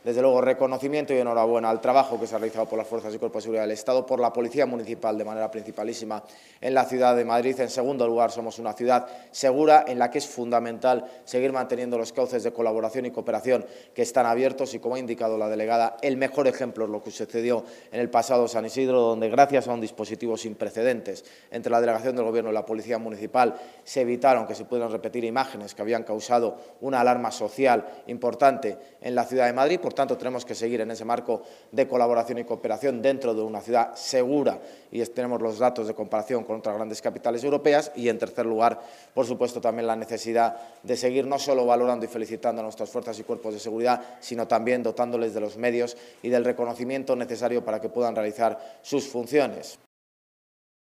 Desde luego, reconocimiento y enhorabuena al trabajo que se ha realizado por las fuerzas y cuerpos de seguridad del Estado, por la Policía Municipal de manera principalísima en la ciudad de Madrid. En segundo lugar, somos una ciudad segura en la que es fundamental seguir manteniendo los cauces de colaboración y cooperación que están abiertos y, como ha indicado la delegada, el mejor ejemplo es lo que sucedió en el pasado San Isidro, donde gracias a un dispositivo sin precedentes entre la delegación del Gobierno y la Policía Municipal se evitaron que se pudieran repetir imágenes que habían causado una alarma social importante en la ciudad de Madrid. Por tanto, tenemos que seguir en ese marco de colaboración y cooperación dentro de una ciudad segura y tenemos los datos de comparación con otras grandes capitales europeas. Y, en tercer lugar, por supuesto, también la necesidad de seguir no solo valorando y felicitando a nuestras fuerzas y cuerpos de seguridad, sino también dotándoles de los medios y del reconocimiento necesario para que puedan realizar sus funciones.